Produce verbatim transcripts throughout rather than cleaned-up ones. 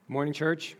Morning, church.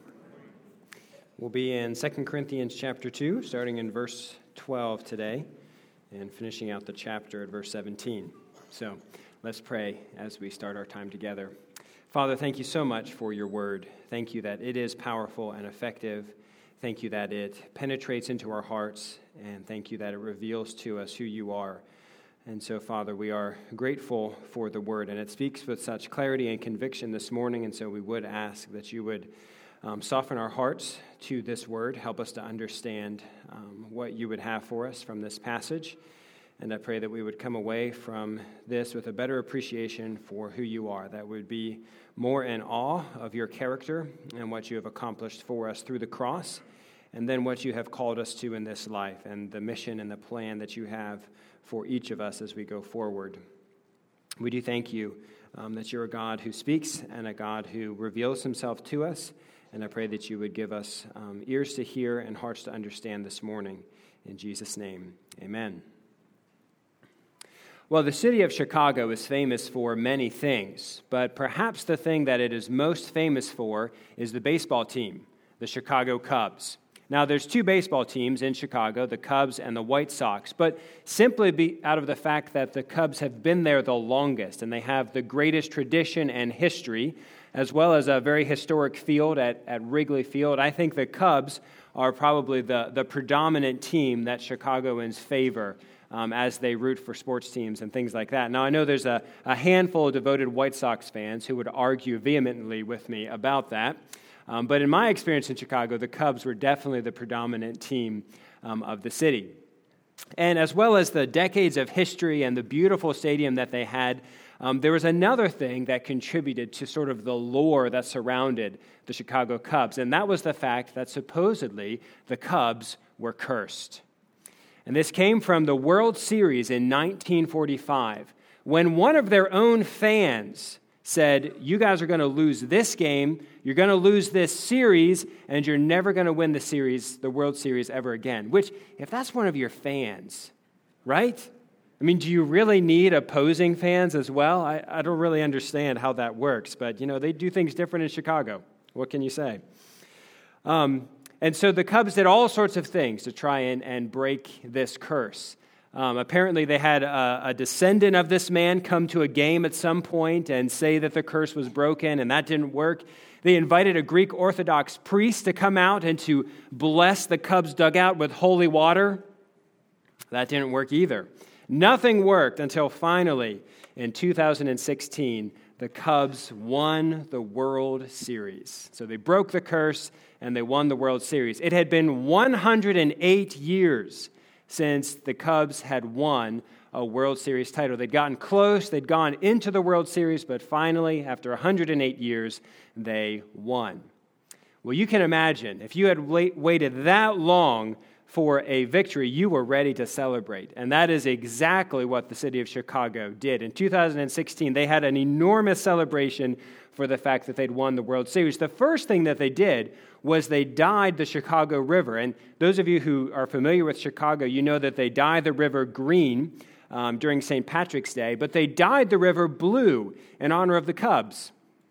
We'll be in Second Corinthians chapter two, starting in verse twelve today, and finishing out the chapter at verse seventeen. So let's pray as we start our time together. Father, thank you so much for your word. Thank you that it is powerful and effective. Thank you that it penetrates into our hearts, and thank you that it reveals to us who you are. And so, Father, we are grateful for the word, and it speaks with such clarity and conviction this morning, and so we would ask that you would um, soften our hearts to this word, help us to understand um, what you would have for us from this passage, and I pray that we would come away from this with a better appreciation for who you are, that we would be more in awe of your character and what you have accomplished for us through the cross, and then what you have called us to in this life, and the mission and the plan that you have for each of us as we go forward. We do thank you um, that you're a God who speaks and a God who reveals himself to us, and I pray that you would give us um, ears to hear and hearts to understand this morning. In Jesus' name, amen. Well, the city of Chicago is famous for many things, but perhaps the thing that it is most famous for is the baseball team, the Chicago Cubs. Now, there's two baseball teams in Chicago, the Cubs and the White Sox, but simply be out of the fact that the Cubs have been there the longest, and they have the greatest tradition and history, as well as a very historic field at, at Wrigley Field, I think the Cubs are probably the, the predominant team that Chicagoans favor um, as they root for sports teams and things like that. Now, I know there's a, a handful of devoted White Sox fans who would argue vehemently with me about that. Um, but in my experience in Chicago, the Cubs were definitely the predominant team um, of the city. And as well as the decades of history and the beautiful stadium that they had, um, there was another thing that contributed to sort of the lore that surrounded the Chicago Cubs, and that was the fact that supposedly the Cubs were cursed. And this came from the World Series in nineteen forty-five, when one of their own fans said, you guys are going to lose this game, you're going to lose this series, and you're never going to win the series, the World Series ever again. Which, if that's one of your fans, right? I mean, do you really need opposing fans as well? I, I don't really understand how that works, but, you know, they do things different in Chicago. What can you say? Um, and so the Cubs did all sorts of things to try and, and break this curse. Um, apparently, they had a, a descendant of this man come to a game at some point and say that the curse was broken, and that didn't work. They invited a Greek Orthodox priest to come out and to bless the Cubs dugout with holy water. That didn't work either. Nothing worked until finally, in two thousand sixteen, the Cubs won the World Series. So they broke the curse, and they won the World Series. It had been one hundred eight years since the Cubs had won a World Series title. They'd gotten close, they'd gone into the World Series, but finally, after one hundred eight years, they won. Well, you can imagine, if you had wait, waited that long for a victory, you were ready to celebrate. And that is exactly what the city of Chicago did. In two thousand sixteen, they had an enormous celebration for the fact that they'd won the World Series. The first thing that they did was they dyed the Chicago River. And those of you who are familiar with Chicago, you know that they dye the river green um, during Saint Patrick's Day, but they dyed the river blue in honor of the Cubs.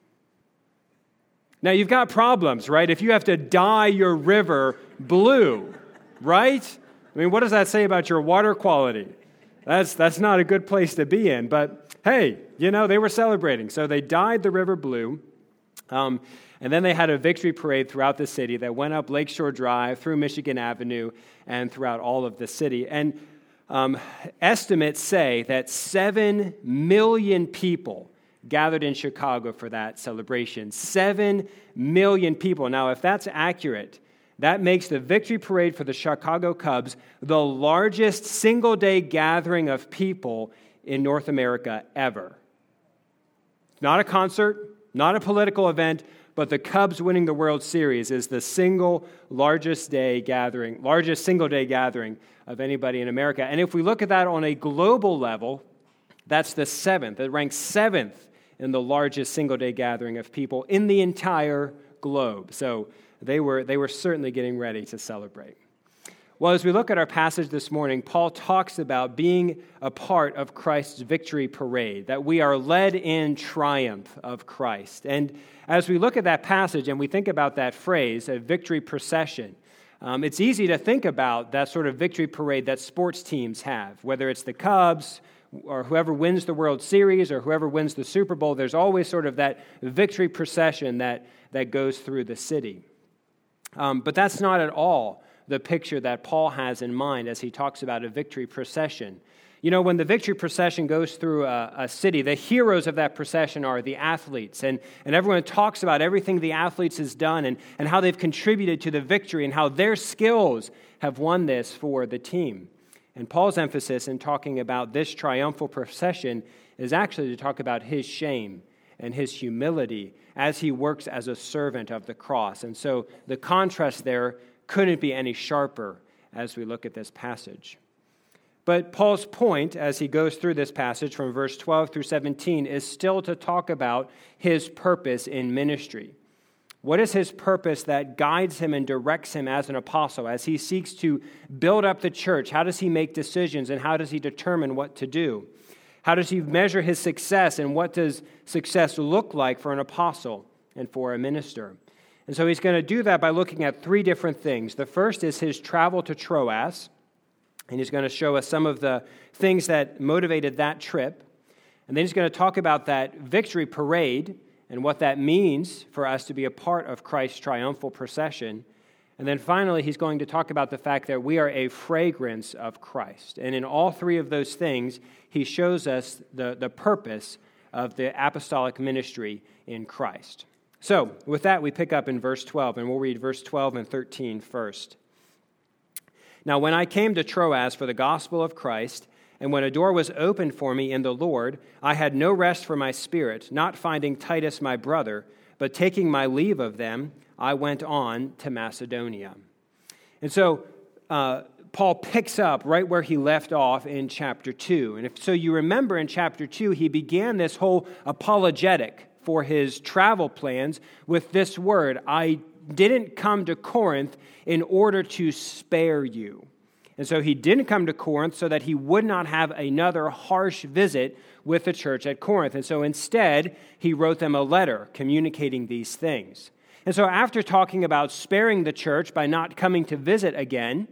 Now, you've got problems, right? If you have to dye your river blue, right? I mean, what does that say about your water quality? That's that's not a good place to be in, but hey, you know, they were celebrating. So they dyed the river blue, um, and then they had a victory parade throughout the city that went up Lakeshore Drive, through Michigan Avenue, and throughout all of the city. And um, estimates say that seven million people gathered in Chicago for that celebration. Seven million people. Now, if that's accurate, that makes the victory parade for the Chicago Cubs the largest single-day gathering of people in North America ever. Not a concert, not a political event, but the Cubs winning the World Series is the single largest day gathering, largest single-day gathering of anybody in America. And if we look at that on a global level, that's the seventh. It ranks seventh in the largest single-day gathering of people in the entire globe. So They were they were certainly getting ready to celebrate. Well, as we look at our passage this morning, Paul talks about being a part of Christ's victory parade, that we are led in triumph of Christ. And as we look at that passage and we think about that phrase, a victory procession, um, it's easy to think about that sort of victory parade that sports teams have, whether it's the Cubs or whoever wins the World Series or whoever wins the Super Bowl. There's always sort of that victory procession that, that goes through the city. Um, but that's not at all the picture that Paul has in mind as he talks about a victory procession. You know, when the victory procession goes through a, a city, the heroes of that procession are the athletes, and, and everyone talks about everything the athletes has done and, and how they've contributed to the victory and how their skills have won this for the team. And Paul's emphasis in talking about this triumphal procession is actually to talk about his shame and his humility as he works as a servant of the cross. And so the contrast there couldn't be any sharper as we look at this passage. But Paul's point as he goes through this passage from verse twelve through seventeen is still to talk about his purpose in ministry. What is his purpose that guides him and directs him as an apostle as he seeks to build up the church? How does he make decisions and how does he determine what to do? How does he measure his success and what does success look like for an apostle and for a minister? And so he's going to do that by looking at three different things. The first is his travel to Troas, and he's going to show us some of the things that motivated that trip. And then he's going to talk about that victory parade and what that means for us to be a part of Christ's triumphal procession. And then finally, he's going to talk about the fact that we are a fragrance of Christ. And in all three of those things, he shows us the, the purpose of the apostolic ministry in Christ. So, with that, we pick up in verse twelve, and we'll read verse twelve and thirteen first. Now, when I came to Troas for the gospel of Christ, and when a door was opened for me in the Lord, I had no rest for my spirit, not finding Titus my brother, but taking my leave of them, I went on to Macedonia. And so, uh, Paul picks up right where he left off in chapter two. And if so, you remember in chapter two, he began this whole apologetic for his travel plans with this word, I didn't come to Corinth in order to spare you. And so he didn't come to Corinth so that he would not have another harsh visit with the church at Corinth. And so instead, he wrote them a letter communicating these things. And so after talking about sparing the church by not coming to visit again,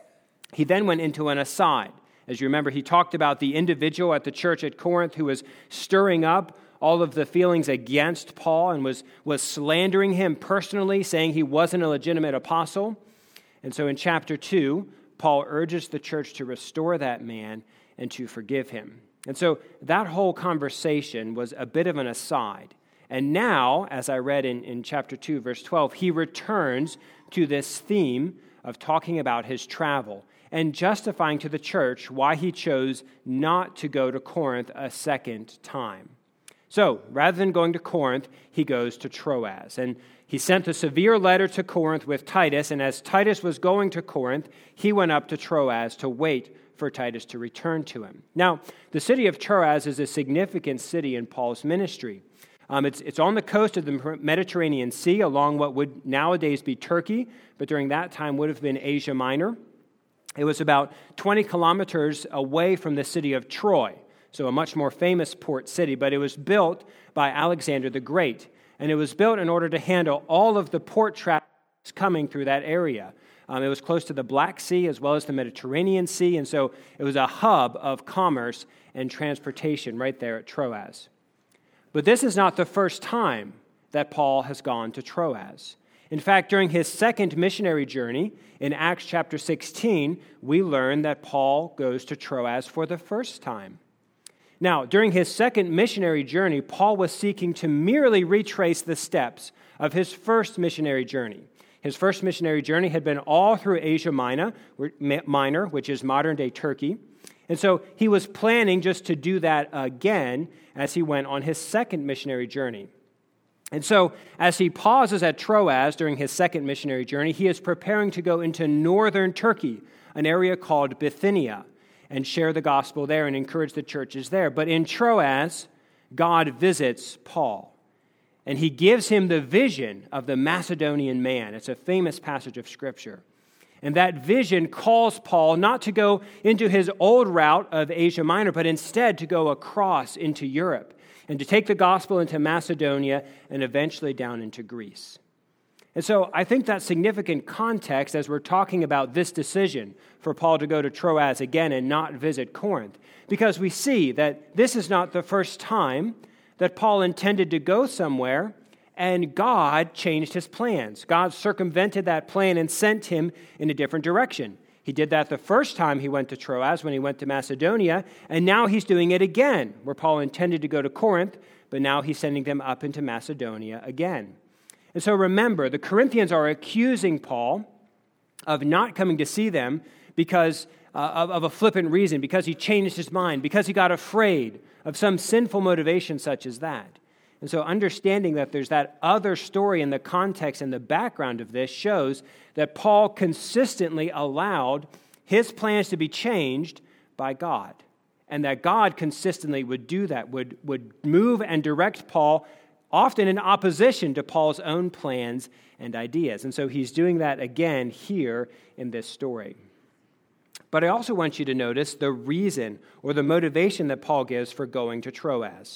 he then went into an aside. As you remember, he talked about the individual at the church at Corinth who was stirring up all of the feelings against Paul and was, was slandering him personally, saying he wasn't a legitimate apostle. And so in chapter two, Paul urges the church to restore that man and to forgive him. And so that whole conversation was a bit of an aside. And now, as I read in, in chapter two, verse twelve, he returns to this theme of talking about his travel and justifying to the church why he chose not to go to Corinth a second time. So, rather than going to Corinth, he goes to Troas. And he sent a severe letter to Corinth with Titus, and as Titus was going to Corinth, he went up to Troas to wait for Titus to return to him. Now, the city of Troas is a significant city in Paul's ministry. Um, it's, it's on the coast of the Mediterranean Sea, along what would nowadays be Turkey, but during that time would have been Asia Minor. It was about twenty kilometers away from the city of Troy, so a much more famous port city, but it was built by Alexander the Great. And it was built in order to handle all of the port traffic coming through that area. Um, it was close to the Black Sea as well as the Mediterranean Sea, and so it was a hub of commerce and transportation right there at Troas. But this is not the first time that Paul has gone to Troas. In fact, during his second missionary journey, in Acts chapter sixteen, we learn that Paul goes to Troas for the first time. Now, during his second missionary journey, Paul was seeking to merely retrace the steps of his first missionary journey. His first missionary journey had been all through Asia Minor, Minor, which is modern-day Turkey. And so he was planning just to do that again as he went on his second missionary journey. And so as he pauses at Troas during his second missionary journey, he is preparing to go into northern Turkey, an area called Bithynia, and share the gospel there and encourage the churches there. But in Troas, God visits Paul, and he gives him the vision of the Macedonian man. It's a famous passage of Scripture. And that vision calls Paul not to go into his old route of Asia Minor, but instead to go across into Europe and to take the gospel into Macedonia and eventually down into Greece. And so I think that's significant context as we're talking about this decision for Paul to go to Troas again and not visit Corinth, because we see that this is not the first time that Paul intended to go somewhere and God changed his plans. God circumvented that plan and sent him in a different direction. He did that the first time he went to Troas when he went to Macedonia, and now he's doing it again, where Paul intended to go to Corinth, but now he's sending them up into Macedonia again. And so remember, the Corinthians are accusing Paul of not coming to see them because uh, of, of a flippant reason, because he changed his mind, because he got afraid of some sinful motivation such as that. And so understanding that there's that other story in the context and the background of this shows that Paul consistently allowed his plans to be changed by God, and that God consistently would do that, would, would move and direct Paul often in opposition to Paul's own plans and ideas. And so he's doing that again here in this story. But I also want you to notice the reason or the motivation that Paul gives for going to Troas.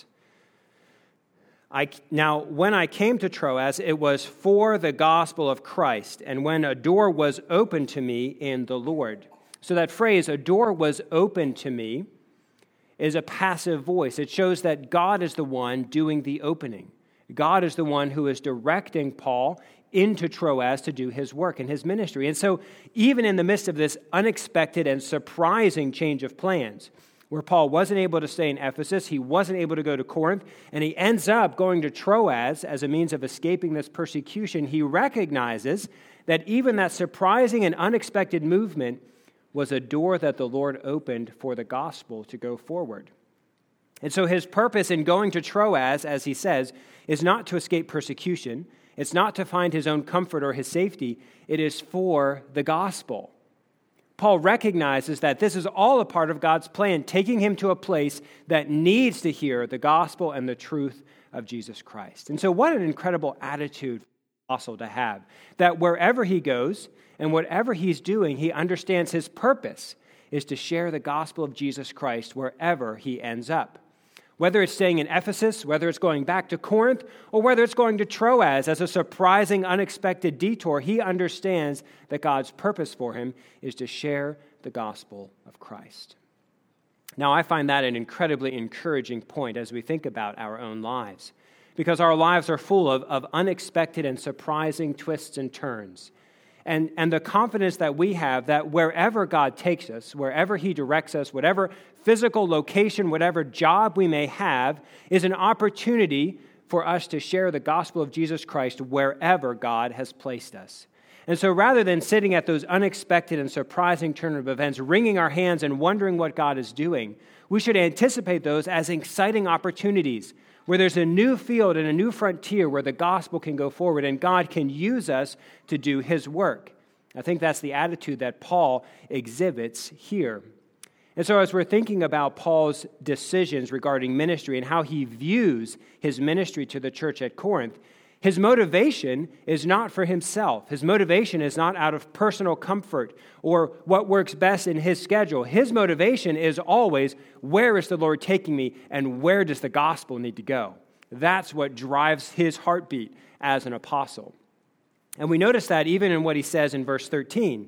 I, now, when I came to Troas, it was for the gospel of Christ, and when a door was opened to me in the Lord. So that phrase, a door was opened to me, is a passive voice. It shows that God is the one doing the opening. God is the one who is directing Paul into Troas to do his work and his ministry. And so even in the midst of this unexpected and surprising change of plans, where Paul wasn't able to stay in Ephesus, he wasn't able to go to Corinth, and he ends up going to Troas as a means of escaping this persecution, he recognizes that even that surprising and unexpected movement was a door that the Lord opened for the gospel to go forward. And so his purpose in going to Troas, as he says, is not to escape persecution. It's not to find his own comfort or his safety. It is for the gospel. Paul recognizes that this is all a part of God's plan, taking him to a place that needs to hear the gospel and the truth of Jesus Christ. And so what an incredible attitude for the apostle to have, that wherever he goes and whatever he's doing, he understands his purpose is to share the gospel of Jesus Christ wherever he ends up. Whether it's staying in Ephesus, whether it's going back to Corinth, or whether it's going to Troas as a surprising, unexpected detour, he understands that God's purpose for him is to share the gospel of Christ. Now, I find that an incredibly encouraging point as we think about our own lives, because our lives are full of, of unexpected and surprising twists and turns. And, and the confidence that we have that wherever God takes us, wherever he directs us, whatever physical location, whatever job we may have, is an opportunity for us to share the gospel of Jesus Christ wherever God has placed us. And so rather than sitting at those unexpected and surprising turn of events, wringing our hands and wondering what God is doing, we should anticipate those as exciting opportunities where there's a new field and a new frontier where the gospel can go forward and God can use us to do his work. I think that's the attitude that Paul exhibits here. And so as we're thinking about Paul's decisions regarding ministry and how he views his ministry to the church at Corinth, his motivation is not for himself. His motivation is not out of personal comfort or what works best in his schedule. His motivation is always, where is the Lord taking me and where does the gospel need to go? That's what drives his heartbeat as an apostle. And we notice that even in what he says in verse thirteen.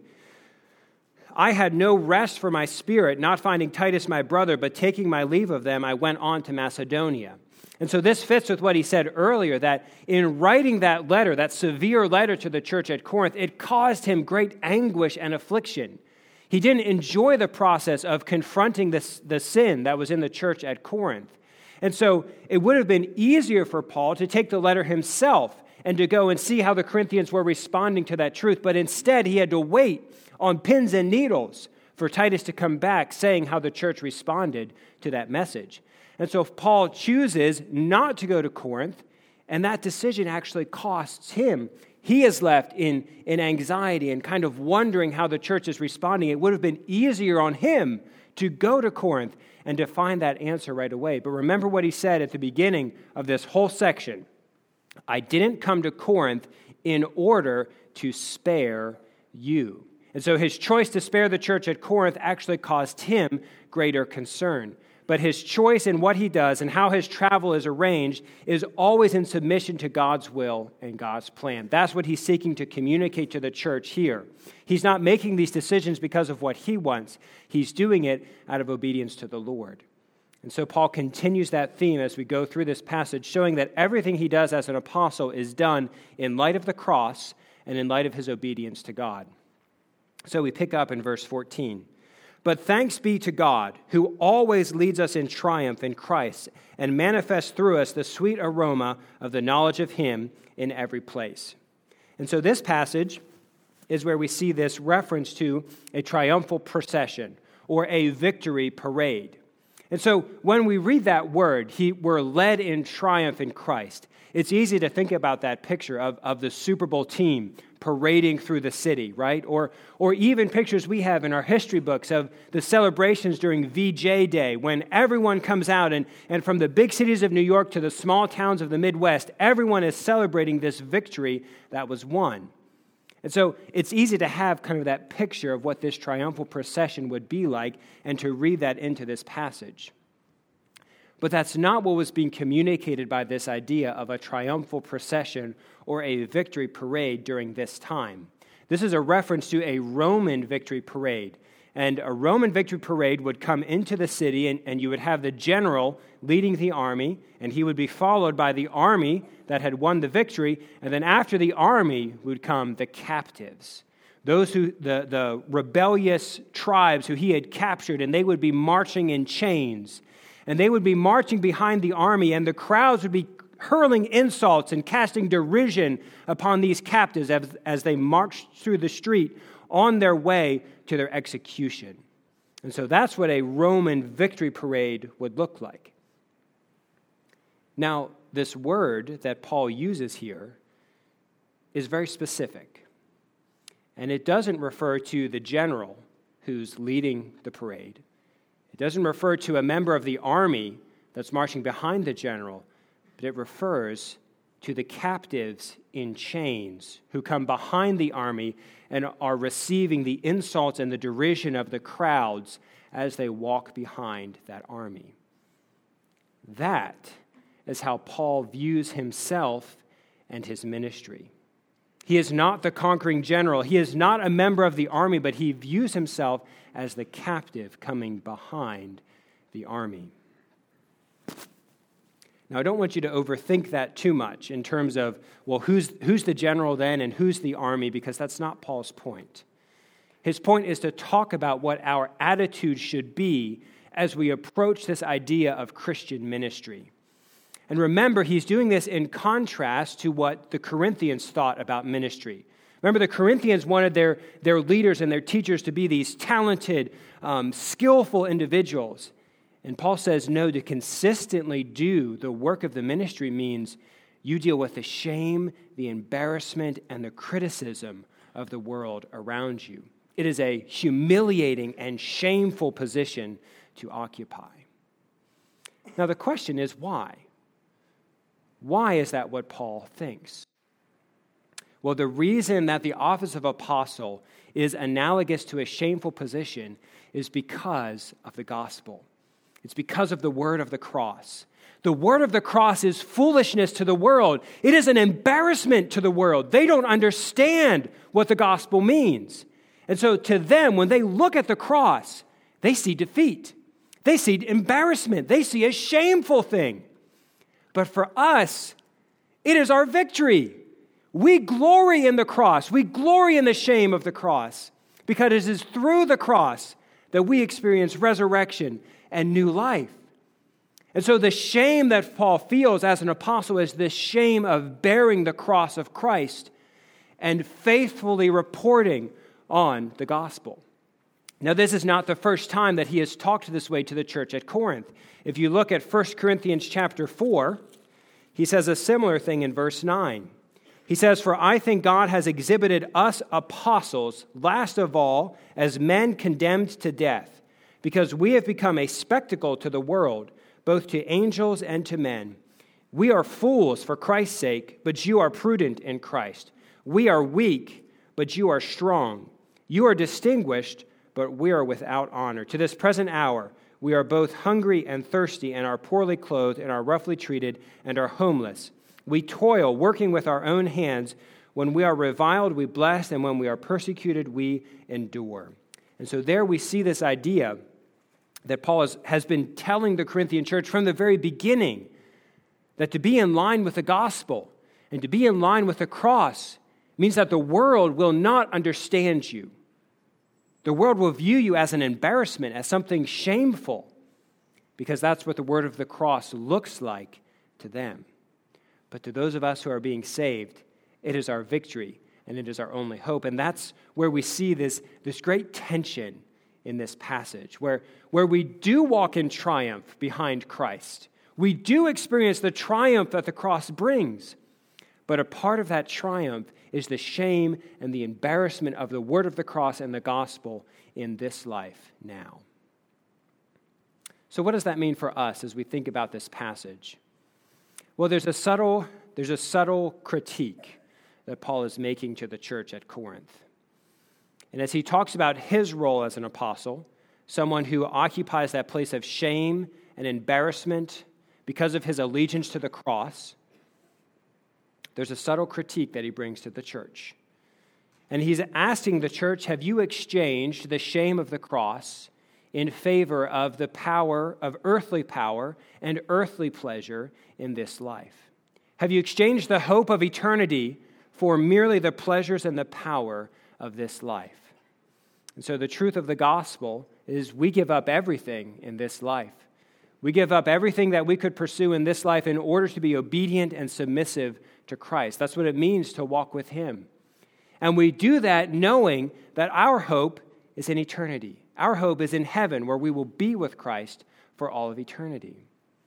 I had no rest for my spirit, not finding Titus my brother, but taking my leave of them, I went on to Macedonia. And so this fits with what he said earlier, that in writing that letter, that severe letter to the church at Corinth, it caused him great anguish and affliction. He didn't enjoy the process of confronting the, the sin that was in the church at Corinth. And so it would have been easier for Paul to take the letter himself and to go and see how the Corinthians were responding to that truth. But instead, he had to wait on pins and needles for Titus to come back saying how the church responded to that message. And so Paul chooses not to go to Corinth, and that decision actually costs him. He is left in, in anxiety and kind of wondering how the church is responding. It would have been easier on him to go to Corinth and to find that answer right away. But remember what he said at the beginning of this whole section. I didn't come to Corinth in order to spare you. And so his choice to spare the church at Corinth actually caused him greater concern. But his choice in what he does and how his travel is arranged is always in submission to God's will and God's plan. That's what he's seeking to communicate to the church here. He's not making these decisions because of what he wants. He's doing it out of obedience to the Lord. And so Paul continues that theme as we go through this passage, showing that everything he does as an apostle is done in light of the cross and in light of his obedience to God. So we pick up in verse fourteen. But thanks be to God, who always leads us in triumph in Christ and manifests through us the sweet aroma of the knowledge of him in every place. And so this passage is where we see this reference to a triumphal procession or a victory parade. And so when we read that word, he, we're led in triumph in Christ. It's easy to think about that picture of, of the Super Bowl team parading through the city, right? Or, or even pictures we have in our history books of the celebrations during V J Day, when everyone comes out and, and from the big cities of New York to the small towns of the Midwest, everyone is celebrating this victory that was won. And so it's easy to have kind of that picture of what this triumphal procession would be like and to read that into this passage. But that's not what was being communicated by this idea of a triumphal procession or a victory parade during this time. This is a reference to a Roman victory parade. And a Roman victory parade would come into the city, and, and you would have the general leading the army, and he would be followed by the army that had won the victory. And then after the army would come the captives, those who the, the rebellious tribes who he had captured, and they would be marching in chains. And they would be marching behind the army, and the crowds would be hurling insults and casting derision upon these captives as, as they marched through the street on their way to their execution. And so that's what a Roman victory parade would look like. Now, this word that Paul uses here is very specific. And it doesn't refer to the general who's leading the parade. It doesn't refer to a member of the army that's marching behind the general, but it refers to the captives in chains who come behind the army and are receiving the insults and the derision of the crowds as they walk behind that army. That is how Paul views himself and his ministry. He is not the conquering general. He is not a member of the army, but he views himself as the captive coming behind the army. Now, I don't want you to overthink that too much in terms of, well, who's, who's the general then and who's the army, because that's not Paul's point. His point is to talk about what our attitude should be as we approach this idea of Christian ministry. And remember, he's doing this in contrast to what the Corinthians thought about ministry. Remember, the Corinthians wanted their, their leaders and their teachers to be these talented, um, skillful individuals. And Paul says, no, to consistently do the work of the ministry means you deal with the shame, the embarrassment, and the criticism of the world around you. It is a humiliating and shameful position to occupy. Now, the question is why? Why is that what Paul thinks? Well, the reason that the office of apostle is analogous to a shameful position is because of the gospel. It's because of the word of the cross. The word of the cross is foolishness to the world. It is an embarrassment to the world. They don't understand what the gospel means. And so to them, when they look at the cross, they see defeat. They see embarrassment. They see a shameful thing. But for us, it is our victory. We glory in the cross. We glory in the shame of the cross because it is through the cross that we experience resurrection and new life. And so the shame that Paul feels as an apostle is this shame of bearing the cross of Christ and faithfully reporting on the gospel. Now, this is not the first time that he has talked this way to the church at Corinth. If you look at First Corinthians chapter four, he says a similar thing in verse nine. He says, "For I think God has exhibited us apostles, last of all, as men condemned to death, because we have become a spectacle to the world, both to angels and to men. We are fools for Christ's sake, but you are prudent in Christ. We are weak, but you are strong. You are distinguished, but we are without honor. To this present hour, we are both hungry and thirsty, and are poorly clothed, and are roughly treated, and are homeless. We toil, working with our own hands. When we are reviled, we bless, and when we are persecuted, we endure. And so there we see this idea that Paul has, has been telling the Corinthian church from the very beginning, that to be in line with the gospel and to be in line with the cross means that the world will not understand you. The world will view you as an embarrassment, as something shameful, because that's what the word of the cross looks like to them. But to those of us who are being saved, it is our victory and it is our only hope. And that's where we see this, this great tension in this passage, where, where we do walk in triumph behind Christ. We do experience the triumph that the cross brings, but a part of that triumph is the shame and the embarrassment of the word of the cross and the gospel in this life now. So what does that mean for us as we think about this passage? Well, there's a subtle, there's a subtle critique that Paul is making to the church at Corinth. And as he talks about his role as an apostle, someone who occupies that place of shame and embarrassment because of his allegiance to the cross, there's a subtle critique that he brings to the church. And he's asking the church, have you exchanged the shame of the cross in favor of the power of earthly power and earthly pleasure in this life? Have you exchanged the hope of eternity for merely the pleasures and the power of this life? And so the truth of the gospel is we give up everything in this life. We give up everything that we could pursue in this life in order to be obedient and submissive to Christ. That's what it means to walk with him. And we do that knowing that our hope is in eternity. Our hope is in heaven, where we will be with Christ for all of eternity.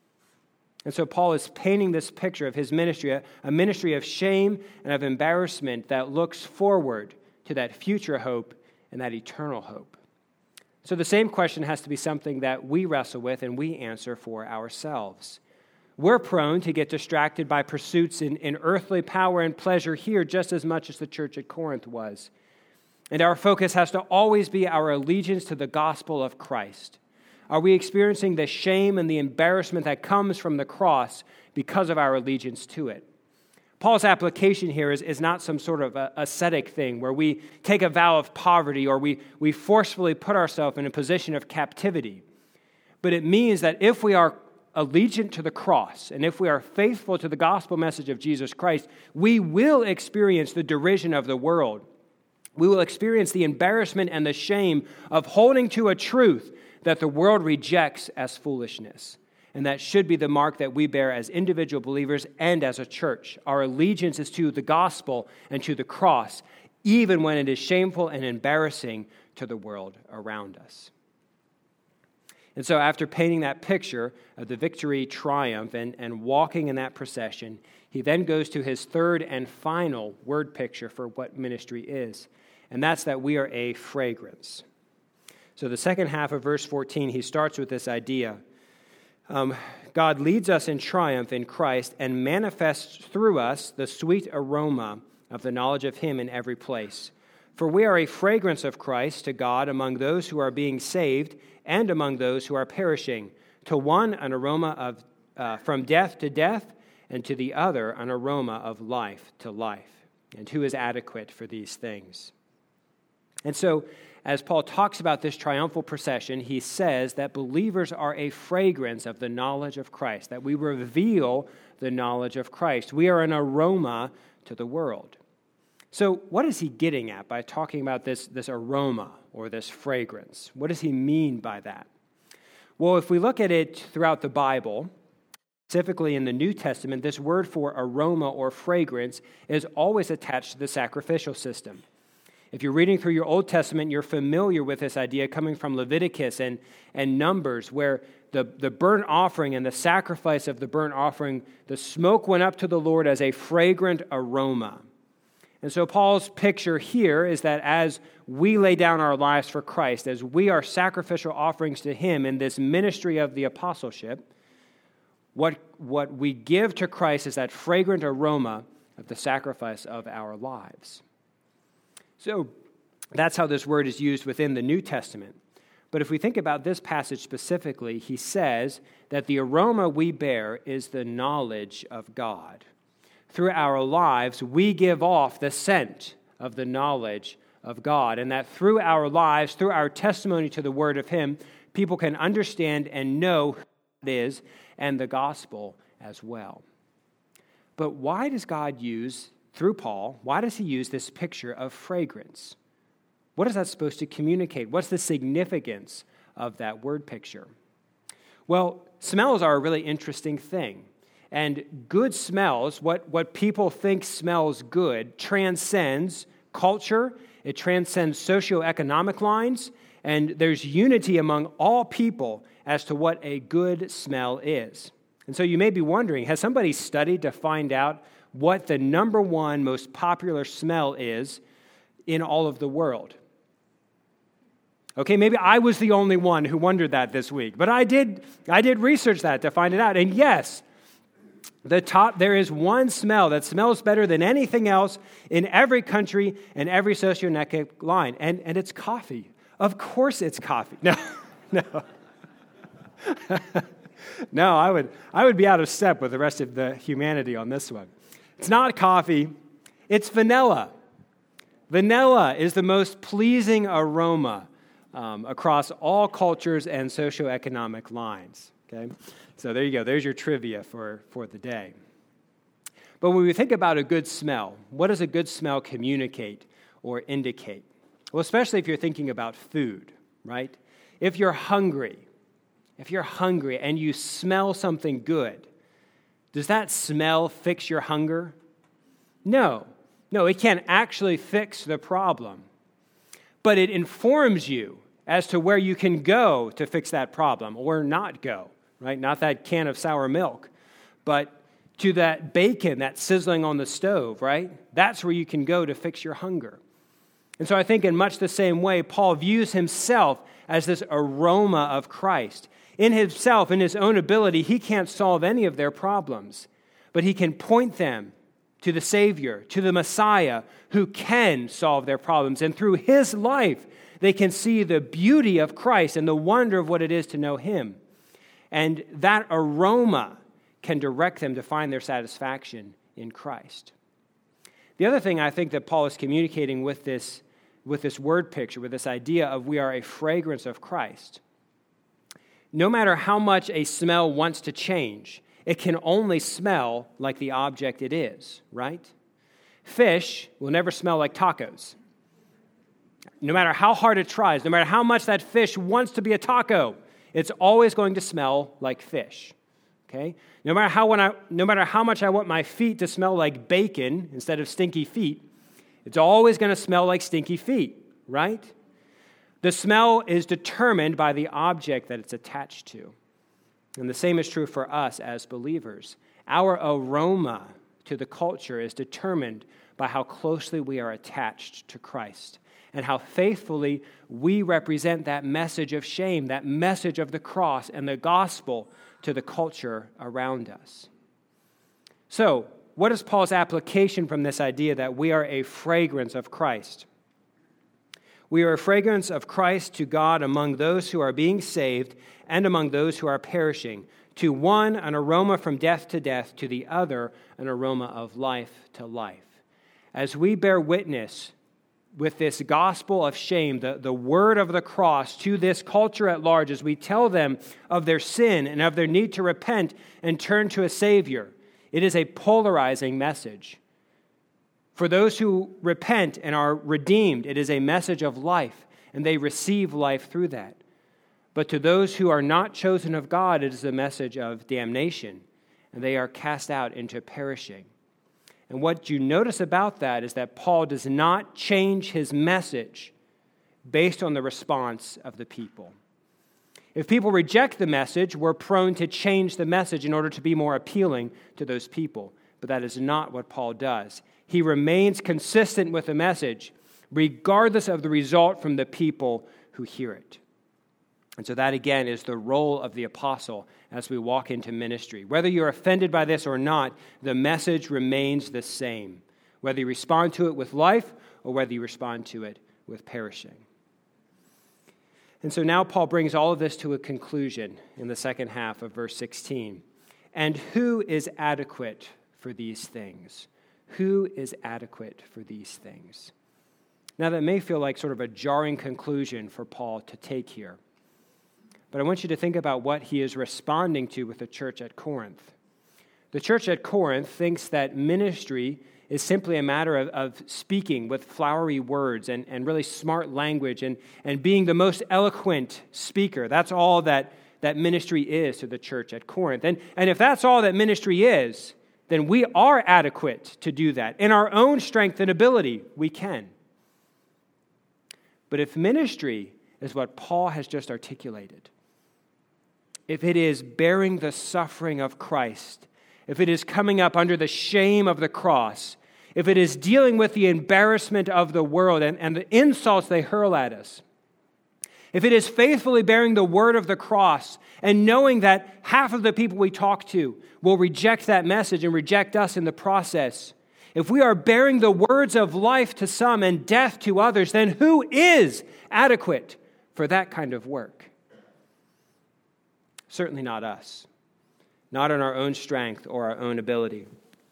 And so Paul is painting this picture of his ministry, a ministry of shame and of embarrassment that looks forward to that future hope and that eternal hope. So the same question has to be something that we wrestle with and we answer for ourselves. We're prone to get distracted by pursuits in, in earthly power and pleasure here just as much as the church at Corinth was. And our focus has to always be our allegiance to the gospel of Christ. Are we experiencing the shame and the embarrassment that comes from the cross because of our allegiance to it? Paul's application here is, is not some sort of a, ascetic thing where we take a vow of poverty or we, we forcefully put ourselves in a position of captivity. But it means that if we are allegiant to the cross and if we are faithful to the gospel message of Jesus Christ, we will experience the derision of the world. We will experience the embarrassment and the shame of holding to a truth that the world rejects as foolishness. And that should be the mark that we bear as individual believers and as a church. Our allegiance is to the gospel and to the cross, even when it is shameful and embarrassing to the world around us. And so after painting that picture of the victory triumph and, and walking in that procession, he then goes to his third and final word picture for what ministry is. And that's that we are a fragrance. So the second half of verse fourteen, he starts with this idea. Um, God leads us in triumph in Christ and manifests through us the sweet aroma of the knowledge of him in every place. For we are a fragrance of Christ to God among those who are being saved and among those who are perishing. To one, an aroma of uh, from death to death, and to the other, an aroma of life to life. And who is adequate for these things? And so, as Paul talks about this triumphal procession, he says that believers are a fragrance of the knowledge of Christ, that we reveal the knowledge of Christ. We are an aroma to the world. So what is he getting at by talking about this, this aroma or this fragrance? What does he mean by that? Well, if we look at it throughout the Bible, specifically in the New Testament, this word for aroma or fragrance is always attached to the sacrificial system. If you're reading through your Old Testament, you're familiar with this idea coming from Leviticus and, and Numbers, where the, the burnt offering and the sacrifice of the burnt offering, the smoke went up to the Lord as a fragrant aroma. And so Paul's picture here is that as we lay down our lives for Christ, as we are sacrificial offerings to him in this ministry of the apostleship, what, what we give to Christ is that fragrant aroma of the sacrifice of our lives. So That's how this word is used within the New Testament. But if we think about this passage specifically, he says that the aroma we bear is the knowledge of God. Through our lives, we give off the scent of the knowledge of God, and that through our lives, through our testimony to the word of him, people can understand and know who it is and the gospel as well. But why does God use, through Paul, why does he use this picture of fragrance? What is that supposed to communicate? What's the significance of that word picture? Well, smells are a really interesting thing. And good smells, what, what people think smells good, transcends culture. It transcends socioeconomic lines. And there's unity among all people as to what a good smell is. And so you may be wondering, has somebody studied to find out what the number one most popular smell is in all of the world? Okay, maybe I was the only one who wondered that this week, but I did I did research that to find it out. And yes, the top there is one smell that smells better than anything else in every country and every socioeconomic line, and, and it's coffee. Of course it's coffee. No, no. No, I would I would be out of step with the rest of the humanity on this one. It's not coffee, it's vanilla. Vanilla is the most pleasing aroma Um, across all cultures and socioeconomic lines, okay? So there you go. There's your trivia for, for the day. But when we think about a good smell, what does a good smell communicate or indicate? Well, especially if you're thinking about food, right? If you're hungry, if you're hungry and you smell something good, does that smell fix your hunger? No. No, it can't actually fix the problem. But it informs you as to where you can go to fix that problem or not go, right? Not that can of sour milk, but to that bacon that's sizzling on the stove, right? That's where you can go to fix your hunger. And so I think in much the same way, Paul views himself as this aroma of Christ. In himself, in his own ability, he can't solve any of their problems, but he can point them to the Savior, to the Messiah, who can solve their problems. And through his life, they can see the beauty of Christ and the wonder of what it is to know him. And that aroma can direct them to find their satisfaction in Christ. The other thing I think that Paul is communicating with this, with this word picture, with this idea of we are a fragrance of Christ. No matter how much a smell wants to change, it can only smell like the object it is, right? Fish will never smell like tacos. No matter how hard it tries, no matter how much that fish wants to be a taco, it's always going to smell like fish. Okay? No matter how when I, no matter how much I want my feet to smell like bacon instead of stinky feet, it's always going to smell like stinky feet, right? The smell is determined by the object that it's attached to. And the same is true for us as believers. Our aroma to the culture is determined by how closely we are attached to Christ and how faithfully we represent that message of shame, that message of the cross and the gospel to the culture around us. So, what is Paul's application from this idea that we are a fragrance of Christ? We are a fragrance of Christ to God among those who are being saved and among those who are perishing. To one, an aroma from death to death. To the other, an aroma of life to life. As we bear witness with this gospel of shame, the, the word of the cross to this culture at large, as we tell them of their sin and of their need to repent and turn to a Savior, it is a polarizing message. For those who repent and are redeemed, it is a message of life, and they receive life through that. But to those who are not chosen of God, it is a message of damnation, and they are cast out into perishing. And what you notice about that is that Paul does not change his message based on the response of the people. If people reject the message, we're prone to change the message in order to be more appealing to those people. But that is not what Paul does. He remains consistent with the message, regardless of the result from the people who hear it. And so that, again, is the role of the apostle as we walk into ministry. Whether you're offended by this or not, the message remains the same, whether you respond to it with life or whether you respond to it with perishing. And so now Paul brings all of this to a conclusion in the second half of verse sixteen. And who is adequate for these things? Who is adequate for these things? Now that may feel like sort of a jarring conclusion for Paul to take here. But I want you to think about what he is responding to with the church at Corinth. The church at Corinth thinks that ministry is simply a matter of, of speaking with flowery words and, and really smart language and, and being the most eloquent speaker. That's all that, that ministry is to the church at Corinth. And, and if that's all that ministry is, then we are adequate to do that. In our own strength and ability, we can. But if ministry is what Paul has just articulated, if it is bearing the suffering of Christ, if it is coming up under the shame of the cross, if it is dealing with the embarrassment of the world and, and the insults they hurl at us, if it is faithfully bearing the word of the cross and knowing that half of the people we talk to will reject that message and reject us in the process, if we are bearing the words of life to some and death to others, then who is adequate for that kind of work? Certainly not us, not in our own strength or our own ability.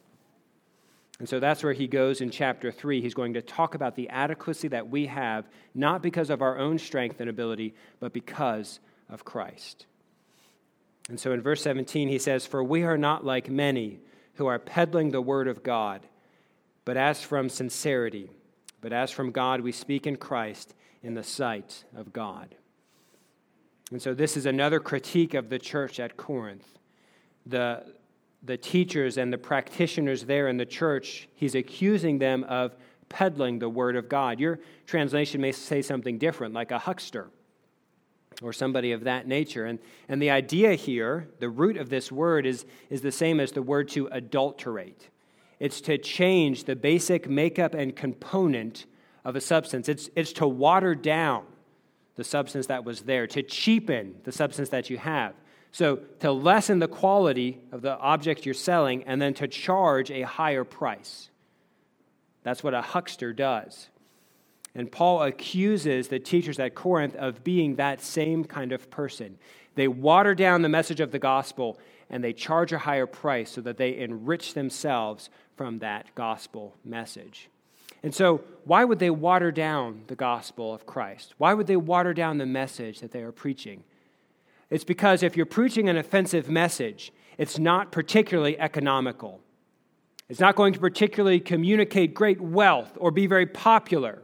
And so that's where he goes in chapter three. He's going to talk about the adequacy that we have, not because of our own strength and ability, but because of Christ. And so in verse seventeen, he says, "For we are not like many who are peddling the word of God, but as from sincerity, but as from God we speak in Christ in the sight of God." And so this is another critique of the church at Corinth. The The teachers and the practitioners there in the church, he's accusing them of peddling the word of God. Your translation may say something different, like a huckster or somebody of that nature. And, and the idea here, the root of this word is, is the same as the word to adulterate. It's to change the basic makeup and component of a substance. It's, it's to water down the substance that was there, to cheapen the substance that you have. So to lessen the quality of the object you're selling and then to charge a higher price. That's what a huckster does. And Paul accuses the teachers at Corinth of being that same kind of person. They water down the message of the gospel and they charge a higher price so that they enrich themselves from that gospel message. And so why would they water down the gospel of Christ? Why would they water down the message that they are preaching? It's because if you're preaching an offensive message, it's not particularly economical. It's not going to particularly communicate great wealth or be very popular.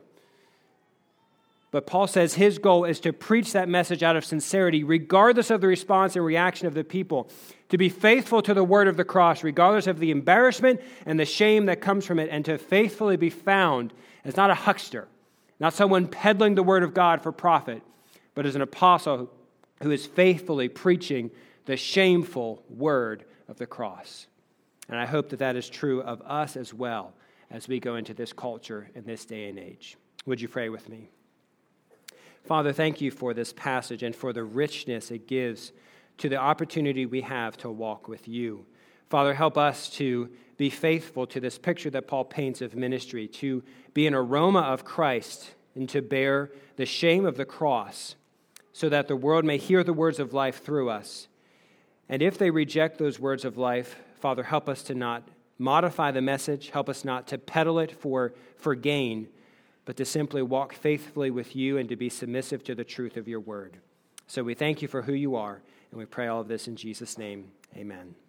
But Paul says his goal is to preach that message out of sincerity, regardless of the response and reaction of the people, to be faithful to the word of the cross, regardless of the embarrassment and the shame that comes from it, and to faithfully be found as not a huckster, not someone peddling the word of God for profit, but as an apostle who is faithfully preaching the shameful word of the cross. And I hope that that is true of us as well as we go into this culture in this day and age. Would you pray with me? Father, thank you for this passage and for the richness it gives to the opportunity we have to walk with you. Father, help us to be faithful to this picture that Paul paints of ministry, to be an aroma of Christ and to bear the shame of the cross, so that the world may hear the words of life through us. And if they reject those words of life, Father, help us to not modify the message, help us not to peddle it for, for gain, but to simply walk faithfully with you and to be submissive to the truth of your word. So we thank you for who you are, and we pray all of this in Jesus' name. Amen.